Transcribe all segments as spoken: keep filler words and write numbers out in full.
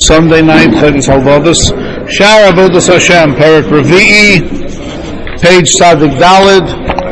Sunday night, Chodesh Halvados, Shar Avodas Hashem, Perek Revi'i, page Sadik Daled,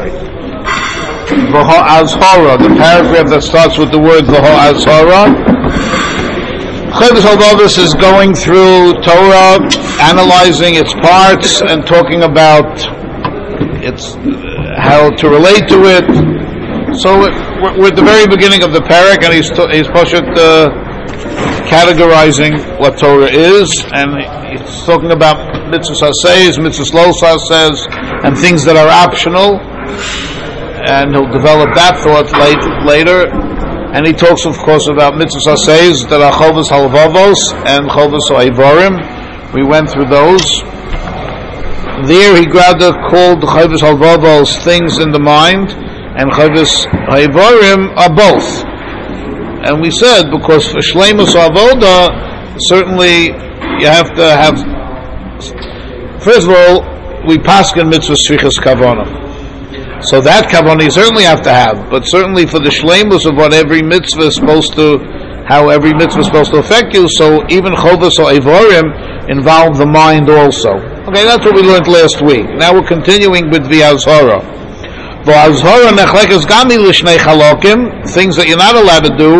V'ho Azhara, the paragraph that starts with the word V'ho Azhara. Chodesh Halvados is going through Torah, analyzing its parts and talking about its how to relate to it. So we're, we're at the very beginning of the parak, and he's to, he's poshet uh, categorizing what Torah is, and he's talking about mitzvahs asayis, mitzvahs lo asayis, and things that are optional. And he'll develop that thought late, later. And he talks, of course, about mitzvahs asayis that are chovos halvavos and chovos haivarim. We went through those. There he rather called chovos halvavos things in the mind, and chovos haivarim are both. And we said, because for shleimus avoda, certainly you have to have, first of all, we paskin mitzvah shvichas kavanah. So that kavanah you certainly have to have, but certainly for the shleimus of what every mitzvah is supposed to, how every mitzvah is supposed to affect you, so even chovos haivarim involve the mind also. Okay, that's what we learned last week. Now we're continuing with the Azhara. The Azhara nechlekes gami l'shnei chalokim, things that you're not allowed to do.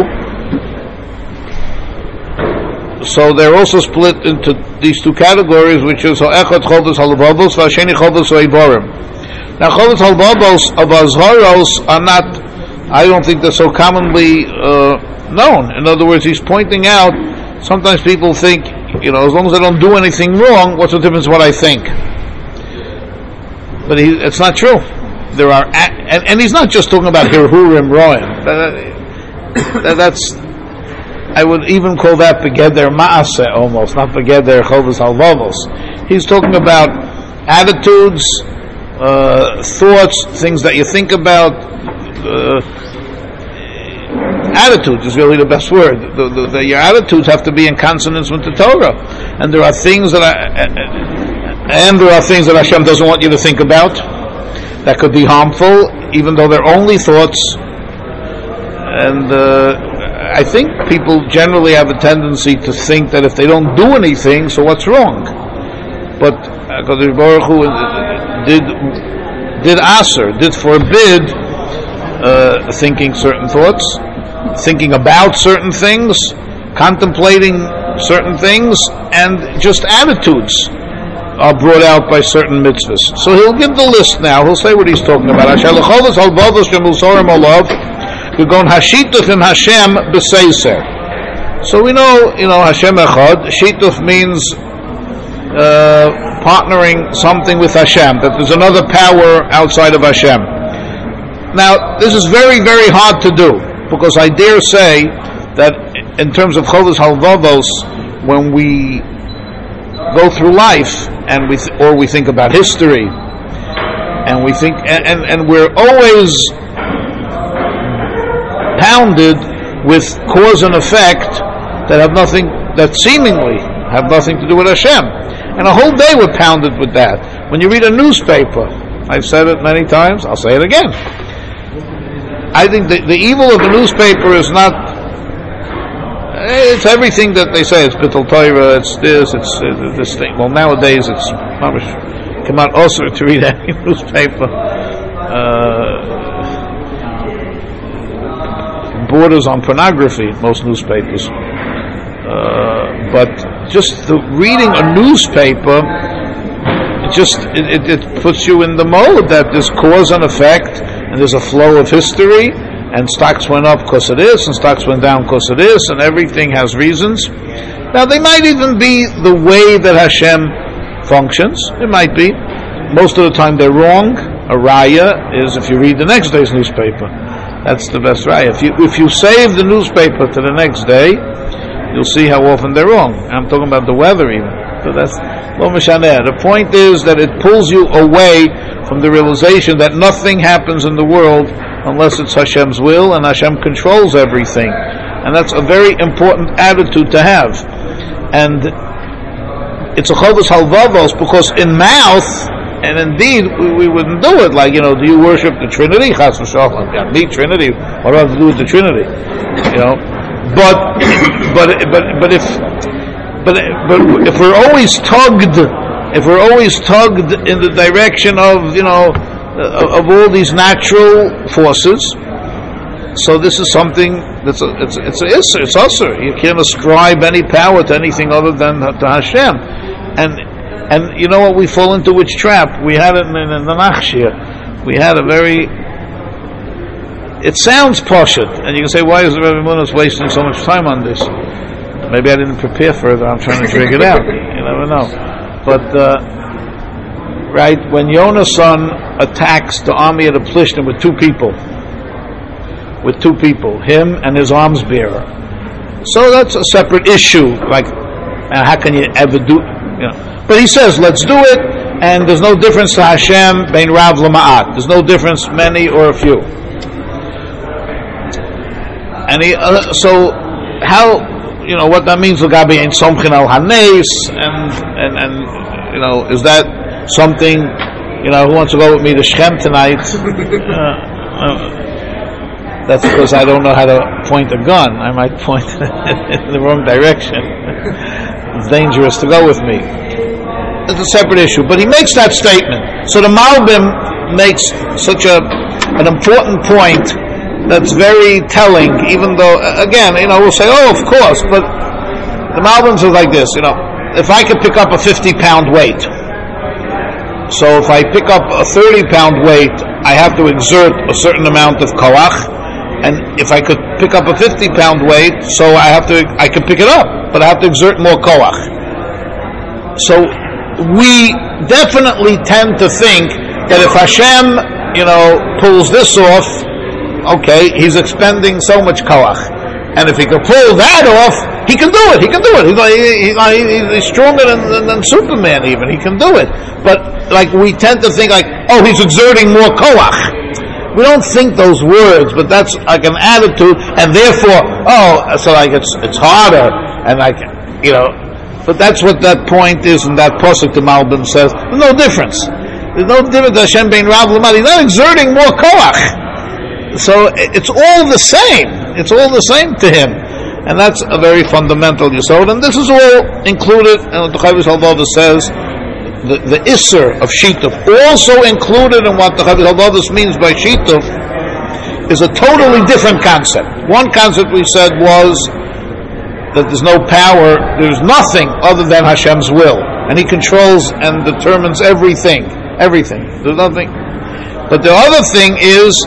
So they're also split into these two categories, which is ha'echad chovos halvavos v'hasheni chovos haivarim. Now chovos halvavos of Azharos are not, I don't think they're so commonly uh, known. In other words, he's pointing out, sometimes people think, you know, as long as I don't do anything wrong, what's the difference what I think? But he, it's not true. There are, and, and he's not just talking about hirhurim roim. That, that, that's, I would even call that begeder ma'aseh almost, not begeder chovos halvavos. He's talking about attitudes, uh, thoughts, things that you think about. Uh, attitudes is really the best word. The, the, the, your attitudes have to be in consonance with the Torah, and there are things that I, and there are things that Hashem doesn't want you to think about that could be harmful, even though they're only thoughts. And uh, I think people generally have a tendency to think that if they don't do anything, so what's wrong? But HaKadosh Baruch Hu did did aser, did forbid uh, thinking certain thoughts, thinking about certain things, contemplating certain things, and just attitudes are brought out by certain mitzvahs. So he'll give the list now. He'll say what he's talking about. So we know, you know, Hashem Echad. Shituf means uh, partnering something with Hashem, that there's another power outside of Hashem. Now, this is very, very hard to do, because I dare say that in terms of chovos halvavos, when we go through life and we th- or we think about history, and we think and, and, and we're always pounded with cause and effect that have nothing, that seemingly have nothing to do with Hashem, and a whole day we're pounded with that. When you read a newspaper, I've said it many times, I'll say it again, I think the, the evil of the newspaper is not, it's everything that they say. It's Bittul Torah, it's this, it's uh, this thing. Well, nowadays it's come out also to read any newspaper. Uh, borders on pornography, most newspapers. Uh, but just the reading a newspaper, it just it, it, it puts you in the mode that there's cause and effect, and there's a flow of history, and stocks went up because of this, and stocks went down because of this, and everything has reasons. Now, they might even be the way that Hashem functions. It might be. Most of the time they're wrong. A raya is if you read the next day's newspaper. That's the best raya. If you, if you save the newspaper to the next day, you'll see how often they're wrong. I'm talking about the weather even. So that's lo mishaneh. The point is that it pulls you away from the realization that nothing happens in the world unless it's Hashem's will, and Hashem controls everything. And that's a very important attitude to have. And it's a chovos halvavos, because in mouth, and indeed, we, we wouldn't do it. Like, you know, do you worship the Trinity? Chas v'shalom. Yeah, me, Trinity. What do I have to do with the Trinity? You know? But, but, but, but if, but but if we're always tugged, if we're always tugged in the direction of you know uh, of all these natural forces, so this is something that's a, it's it's a, it's it's usher. You can't ascribe any power to anything other than to Hashem, and and you know what, we fall into which trap? We had it in, in the Nachshir. We had a very. It sounds poshut, and you can say, why is the Rebbe Munas wasting so much time on this? Maybe I didn't prepare further. I'm trying to drag it out. You never know. But uh, right when Yonah's son attacks the army of the Plishtim with two people, with two people, him and his arms bearer. So that's a separate issue. Like, uh, how can you ever do? You know? But he says, let's do it, and there's no difference to Hashem bein Rav Lama'at. There's no difference, many or a few. And he, uh, so how, you know, what that means, L'gabi ein somchin al hanes, and, and, and, you know, is that something, you know, who wants to go with me to Shechem tonight? uh, uh, that's because I don't know how to point a gun. I might point in the wrong direction. It's dangerous to go with me. It's a separate issue. But he makes that statement. So the Malbim makes such a an important point that's very telling, even though, again, you know, we'll say, oh, of course, but the Malbim says like this, you know, if I could pick up a fifty pound weight, so if I pick up a thirty pound weight, I have to exert a certain amount of koach, and if I could pick up a fifty pound weight, so I have to, I can pick it up, but I have to exert more koach. So we definitely tend to think that if Hashem, you know, pulls this off, okay, he's expending so much koach, and if he can pull that off, he can do it. He can do it. He's, he, he, he's stronger than, than, than Superman. Even he can do it. But like we tend to think, like, oh, he's exerting more koach. We don't think those words, but that's like an attitude, and therefore, oh, so like it's it's harder, and like you know, but that's what that point is, and that pasuk the Malbim says. There's no difference. There's no difference. Hashem bein Rav Lamad. He's not exerting more koach. So it's all the same. It's all the same to him, and that's a very fundamental yesod. And this is all included. And the Chavis Halvava says the the isser of shituf, also included in what the Chavis Halvava means by shituf, is a totally different concept. One concept we said was that there's no power, there's nothing other than Hashem's will, and He controls and determines everything. Everything. There's nothing. But the other thing is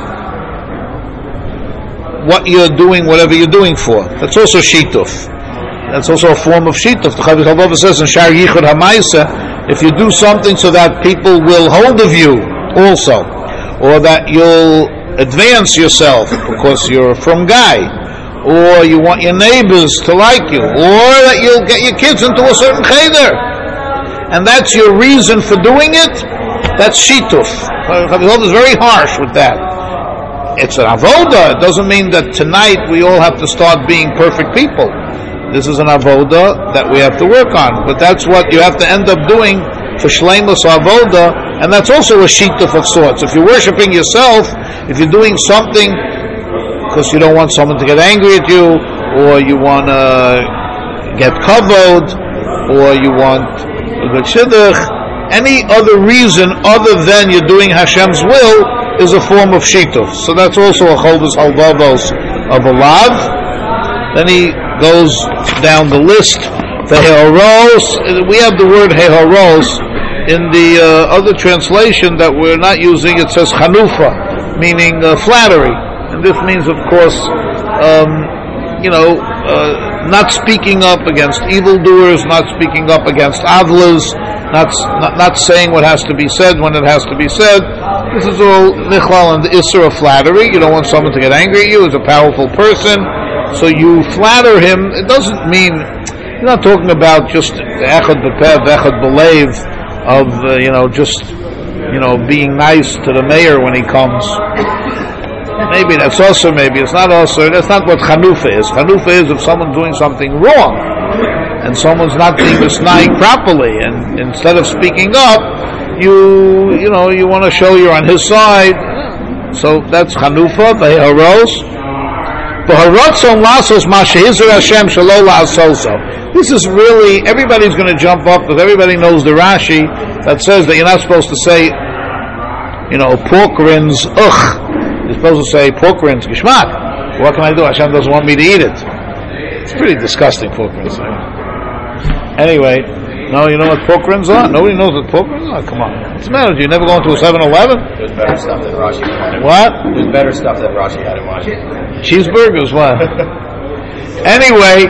what you're doing, whatever you're doing for. That's also shituf. That's also a form of shituf. The Chavis Halvava says in Shar Yichud HaMaisa, if you do something so that people will hold of you also, or that you'll advance yourself because you're a from guy, or you want your neighbors to like you, or that you'll get your kids into a certain cheder, and that's your reason for doing it, that's shituf. Chavis Halvava is very harsh with that. It's an avoda. It doesn't mean that tonight we all have to start being perfect people. This is an avoda that we have to work on. But that's what you have to end up doing for shleimus avoda, and that's also a shituf of sorts. If you're worshiping yourself, if you're doing something because you don't want someone to get angry at you, or you want to get kavod, or you want a good shidduch, any other reason other than you're doing Hashem's will is a form of shituf. So that's also a Chovos Halvavos of a lav. Then he goes down the list. The heharos, we have the word heharos in the uh, other translation that we're not using. It says chanufa, meaning uh, flattery, and this means, of course, um, you know, uh, not speaking up against evildoers, not speaking up against avlas, not, not not saying what has to be said when it has to be said. This is all nichlal and the isser of flattery. You don't want someone to get angry at you as a powerful person, so you flatter him. It doesn't mean, you're not talking about just the echad b'peh, echad b'leiv, of, uh, you know, just, you know, being nice to the mayor when he comes. Maybe that's also, maybe it's not also, that's not what chanufa is. Chanufa is if someone's doing something wrong, and someone's not being misnaig properly, and instead of speaking up, you, you know, you want to show you're on his side. So that's chanufa, the heharos. This is really, everybody's going to jump up because everybody knows the Rashi that says that you're not supposed to say, you know, pork rinds, ugh. You're supposed to say pork rinds, geschmack. What can I do? Hashem doesn't want me to eat it. It's pretty disgusting, pork rinds. Anyway, no, you know what pork rinds are? Nobody knows what pork rinds are? Come on. What's the matter with you? You never go into a seven eleven? There's better stuff than Rashi had in What? There's better stuff than Rashi had in Washington. Cheeseburgers, what? Anyway,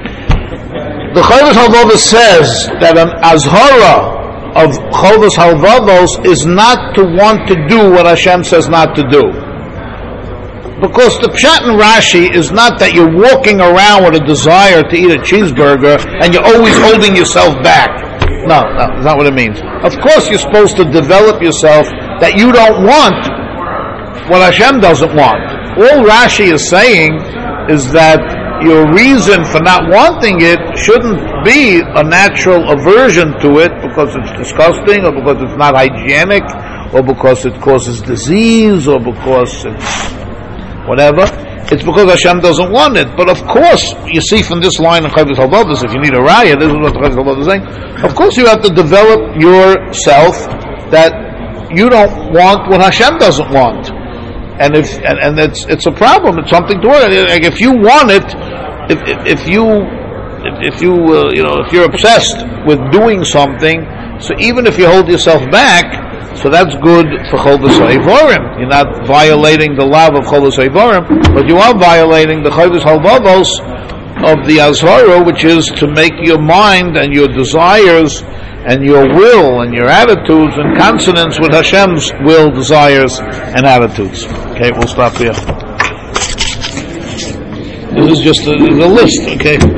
the Chovos Halvados says that an azhara of Chovos Halvados is not to want to do what Hashem says not to do. Because the Pshat in Rashi is not that you're walking around with a desire to eat a cheeseburger and you're always holding yourself back. No, no, that's not what it means. Of course you're supposed to develop yourself that you don't want what Hashem doesn't want. All Rashi is saying is that your reason for not wanting it shouldn't be a natural aversion to it because it's disgusting or because it's not hygienic or because it causes disease or because it's whatever. It's because Hashem doesn't want it. But of course, you see from this line of Chovos Halvados, if you need a raya, this is what Chovos Halvados is saying. Of course, you have to develop yourself that you don't want what Hashem doesn't want, and if and, and it's it's a problem. It's something to worry. Like if you want it, if if, if you if, if you uh, you know if you're obsessed with doing something, so even if you hold yourself back. So that's good for Chovos Haivorim. You're not violating the law of Chovos Haivorim, but you are violating the Chovos Halvados of the Azhara, which is to make your mind and your desires and your will and your attitudes in consonance with Hashem's will, desires, and attitudes. Okay, we'll stop here. This is just a, a list, okay?